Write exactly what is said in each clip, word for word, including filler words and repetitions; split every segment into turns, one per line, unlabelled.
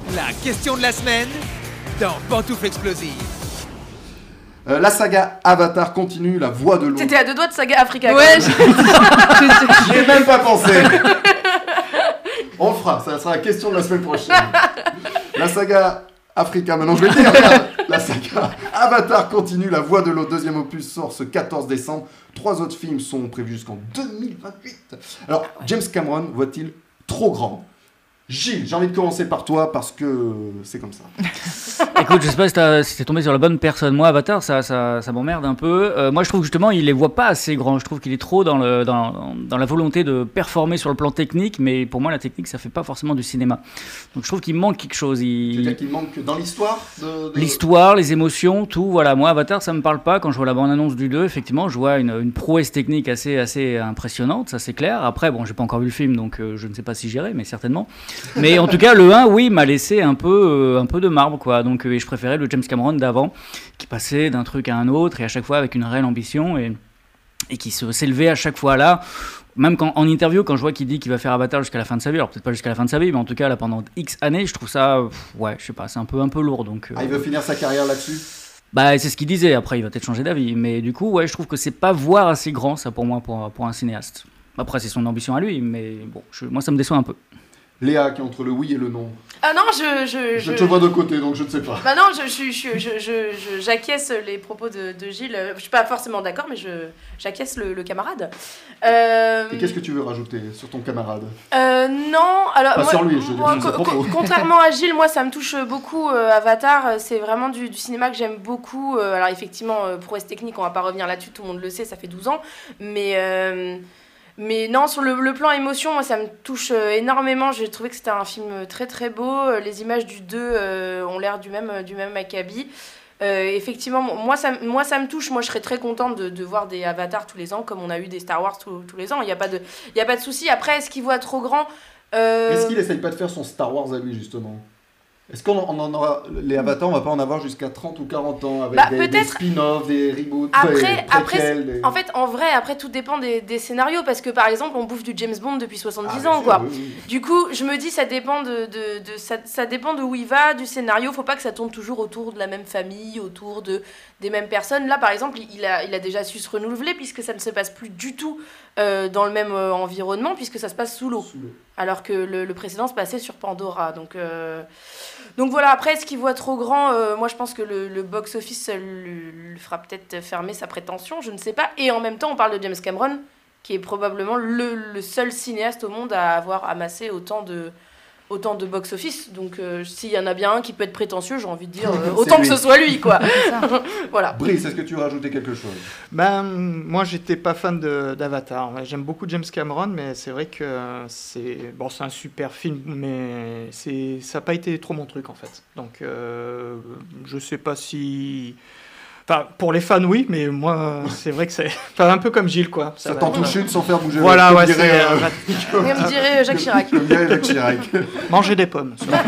La question de la semaine dans Pantoufle Explosive.
Euh, la saga Avatar continue, la voix de l'eau.
T'étais à deux doigts de saga Africa.
Ouais,
J'y ai même pas pensé. On le fera, ça sera la question de la semaine prochaine. La saga Africa, maintenant je vais le dire, regarde. La saga Avatar continue, la voix de l'eau, deuxième opus sort ce quatorze décembre. Trois autres films sont prévus jusqu'en deux mille vingt-huit. Alors, James Cameron voit-il trop grand ? Gilles, j'ai envie de commencer par toi parce que c'est comme ça.
Écoute, je sais pas si, t'as, si t'es tombé sur la bonne personne. Moi, Avatar, ça, ça, ça m'emmerde un peu. Euh, moi, je trouve que justement, il les voit pas assez grands. Je trouve qu'il est trop dans, le, dans, dans la volonté de performer sur le plan technique, mais pour moi, la technique, ça fait pas forcément du cinéma. Donc, je trouve qu'il manque quelque chose. Il...
Tu veux dire qu'il manque dans l'histoire de, de...
L'histoire, les émotions, tout. Voilà, moi, Avatar, ça me parle pas. Quand je vois la bande-annonce du deux, effectivement, je vois une, une prouesse technique assez, assez impressionnante, ça c'est clair. Après, bon, j'ai pas encore vu le film, donc euh, je ne sais pas si j'irai, mais certainement. Mais en tout cas, le un, oui, m'a laissé un peu, euh, un peu de marbre, quoi. Donc, euh, je préférais le James Cameron d'avant, qui passait d'un truc à un autre, et à chaque fois avec une réelle ambition, et, et qui se, s'élevait à chaque fois là. Même quand, en interview, quand je vois qu'il dit qu'il va faire Avatar jusqu'à la fin de sa vie, alors peut-être pas jusqu'à la fin de sa vie, mais en tout cas, là, pendant X années, je trouve ça, pff, ouais, je sais pas, c'est un peu, un peu lourd. Donc, euh,
ah, il veut finir sa carrière là-dessus ?
Bah, c'est ce qu'il disait. Après, il va peut-être changer d'avis. Mais du coup, ouais, je trouve que c'est pas voir assez grand, ça, pour moi, pour, pour un cinéaste. Après, c'est son ambition à lui, mais bon, je, moi, ça me déçoit un peu.
Léa, qui est entre le oui et le non.
Ah non, je... Je,
je
je
te vois de côté, donc je ne sais pas.
Bah non, je, je, je, je, je, je, j'acquiesce les propos de, de Gilles. Je suis pas forcément d'accord, mais je, j'acquiesce le, le camarade. Euh...
Et qu'est-ce que tu veux rajouter sur ton camarade ?
euh, Non, alors...
Pas
moi,
sur lui, je,
moi,
je sais
co-
pas trop.
Contrairement à Gilles, moi, ça me touche beaucoup, euh, Avatar. C'est vraiment du, du cinéma que j'aime beaucoup. Euh, alors effectivement, euh, prouesse technique, on va pas revenir là-dessus, tout le monde le sait, ça fait douze ans. Mais... Euh, Mais non, sur le, le plan émotion, moi, ça me touche euh, énormément. J'ai trouvé que c'était un film très très beau. Les images du deux euh, ont l'air du même, du même acabit. Euh, effectivement, moi ça, moi ça me touche. Moi je serais très contente de, de voir des Avatars tous les ans, comme on a eu des Star Wars tous, tous les ans. Il n'y a pas de, il y a pas de souci. Après, est-ce qu'il voit trop grand euh...
Est-ce qu'il essaye pas de faire son Star Wars à lui, justement ? Est-ce qu'on on en aura... Les Avatars, on va pas en avoir jusqu'à trente ou quarante ans, avec
bah,
des, des spin-offs, des reboots,
après,
des
après,
préquels, des...
En fait, en vrai, après, tout dépend des, des scénarios. Parce que, par exemple, on bouffe du James Bond depuis soixante-dix
ah,
ans, quoi.
Oui, oui.
Du coup, je me dis, ça dépend de, de, de, ça, ça dépend de où il va, du scénario. Faut pas que ça tourne toujours autour de la même famille, autour de, des mêmes personnes. Là, par exemple, il a, il a déjà su se renouveler, puisque ça ne se passe plus du tout euh, dans le même euh, environnement, puisque ça se passe sous l'eau. Sous l'eau. Alors que le, le précédent se passait sur Pandora. Donc... Euh... Donc voilà, après, est-ce qu'il voit trop grand ? euh, Moi, je pense que le, le box-office lui, lui fera peut-être fermer sa prétention, je ne sais pas. Et en même temps, on parle de James Cameron, qui est probablement le, le seul cinéaste au monde à avoir amassé autant de, autant de box-office. Donc euh, s'il y en a bien un qui peut être prétentieux, j'ai envie de dire, euh, autant que ce soit lui, quoi. Voilà.
Brice, est-ce que tu veux rajouter quelque chose ?
Ben, moi, j'étais pas fan de, d'Avatar. J'aime beaucoup James Cameron, mais c'est vrai que c'est, bon, c'est un super film, mais c'est, ça n'a pas été trop mon truc, en fait. Donc, euh, je sais pas si... Enfin, pour les fans, oui, mais moi, c'est vrai que c'est enfin, un peu comme Gilles, quoi.
Ça, ça t'en touche une sans faire bouger.
Voilà, ouais,
dirait,
c'est...
Euh,
comme, comme dirait Jacques Chirac.
Comme dirait Jacques Chirac.
Manger des pommes, surtout.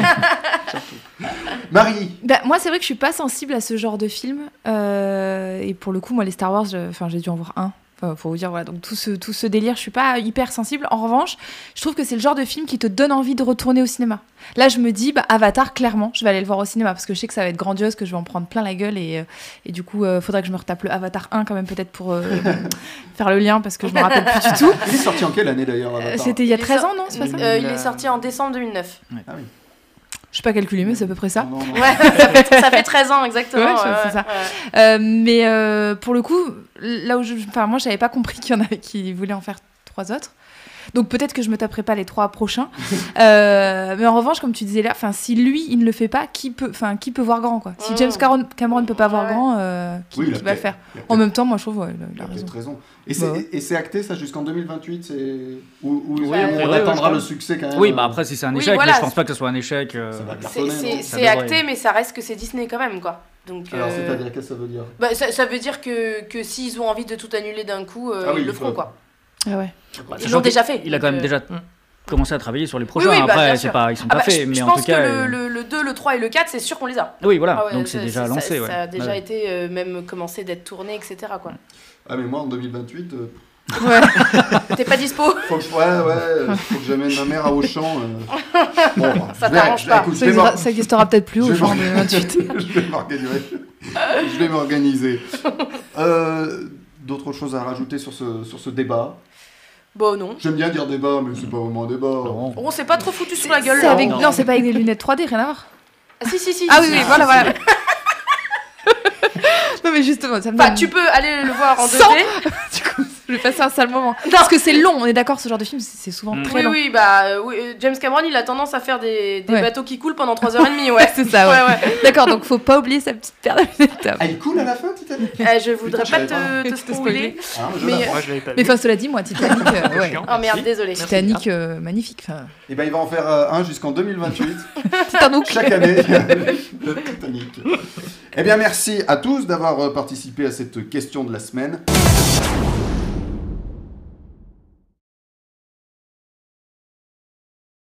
Marie.
Bah, moi, c'est vrai que je suis pas sensible à ce genre de film. Euh, et pour le coup, moi, les Star Wars, je, j'ai dû en voir un. Enfin, faut vous dire, voilà. Donc, tout ce, tout ce délire, je suis pas hyper sensible. En revanche, je trouve que c'est le genre de film qui te donne envie de retourner au cinéma. Là, je me dis, bah, Avatar, clairement, je vais aller le voir au cinéma parce que je sais que ça va être grandiose, que je vais en prendre plein la gueule. Et, et du coup, euh, faudrait que je me retape le Avatar un quand même, peut-être pour euh, faire le lien parce que je me rappelle plus du tout.
Il est sorti en quelle année d'ailleurs, Avatar ?
C'était il y a treize ans, non ? C'est pas ça ?
euh, Il est sorti en décembre deux mille neuf.
Ouais. Ah oui.
Je sais pas calculer, mais c'est à peu près ça.
Non, non, non.
Ouais, ça fait, ça fait treize ans exactement.
Ouais,
ouais,
c'est
ouais,
ça.
ouais.
Euh, mais euh, pour le coup, là où je, enfin moi, j'avais pas compris qu'il y en avait qui voulaient en faire trois autres. Donc peut-être que je me taperai pas les trois prochains. euh, mais en revanche, comme tu disais là, enfin si lui il ne le fait pas, qui peut, enfin qui peut voir grand quoi. Si
mmh.
James Cameron, Cameron ne peut pas voir
ouais.
grand, euh, qui,
Oui,
qui va le faire.
En
En même temps, moi je trouve ouais, il a,
il
il a
a
raison.
peut-être raison. Et c'est,
bah ouais.
et c'est acté ça jusqu'en deux mille vingt-huit, c'est où, où
Ouais,
on
ouais,
attendra
ouais,
le succès quand même.
Oui, bah après, si c'est un
Oui,
échec,
voilà.
mais je pense pas que ce soit un échec. Euh...
Ça va
C'est,
cartonner,
c'est,
non
c'est
devrait.
acté, mais ça reste que c'est Disney quand même quoi. Donc,
Alors
euh...
c'est-à-dire qu'est-ce que ça veut dire ?
bah, ça, ça veut dire que, que s'ils ont envie de tout annuler d'un coup, euh,
Ah oui,
ils le
il
feront
faut.
quoi.
Ah ouais.
Bah,
Ils l'ont déjà fait.
Il a quand même
donc,
déjà
euh,
commencé à travailler sur les prochains.
Oui, oui, bah,
Après,
bien
c'est
sûr.
pas, ils sont
Ah
pas
bah,
faits,
je,
mais
je
en
pense
tout cas.
que
euh,
le, le, le deux, le trois et le quatre, c'est sûr qu'on les a.
Oui, voilà.
Ah ouais,
Donc c'est
ça,
déjà
ça,
lancé.
ça,
ouais.
ça a déjà
Ouais.
été euh, même commencé d'être tourné, et cetera quoi.
Ah mais moi en deux mille vingt-huit, euh,
Ouais. T'es pas dispo?
Faut que, ouais, ouais, faut que j'amène ma mère à Auchan. Euh... Bon,
ça
je vais-
t'arrange
je-
pas.
écoute, je
Ça
vais
existera-
m'or-
ça existera peut-être plus
je
au
vais
genre
m'or-
de vingt-huit.
je vais m'organiser. Je vais m'organiser. Euh, D'autres choses à rajouter sur ce, sur ce débat?
Bon, non.
J'aime bien dire débat, mais c'est pas vraiment un débat.
Non.
On s'est pas trop foutu sur la gueule.
C'est
là.
avec...
non.
Non, c'est pas avec des lunettes trois D, rien à voir.
Ah, si, si, si.
Ah
si,
oui, oui,
si.
voilà, voilà. Non, mais justement, ça me
Enfin,
donne-
tu peux aller le voir en deux
Sans-
D.
Du coup, je vais passer un sale moment. Parce que c'est long, on est d'accord, ce genre de film, c'est c'est souvent
Mm.
très
Oui,
long.
oui, bah, euh, oui, euh, James Cameron, il a tendance à faire des, des
Ouais.
bateaux qui coulent pendant trois heures trente, ouais.
C'est ça, ouais.
Ouais, ouais.
D'accord, donc faut pas oublier sa petite paire de lunettes.
Ah, il coule à la fin, Titanic?
Euh, je voudrais
Putain,
pas
je savais
te, te
Te
spoiler.
Ah, je
Mais-
l'apprends.
Moi, je l'avais pas
Mais
vu.
enfin, cela dit, moi, Titanic, euh, ouais.
Chiant.
Oh merde,
Merci.
désolé.
Titanic, euh, magnifique. Enfin,
Et ben, il va en faire euh, un jusqu'en deux mille vingt-huit.
Titanic.
Chaque année, le Titanic. Eh bien, merci à tous d'avoir euh, participé à cette question de la semaine.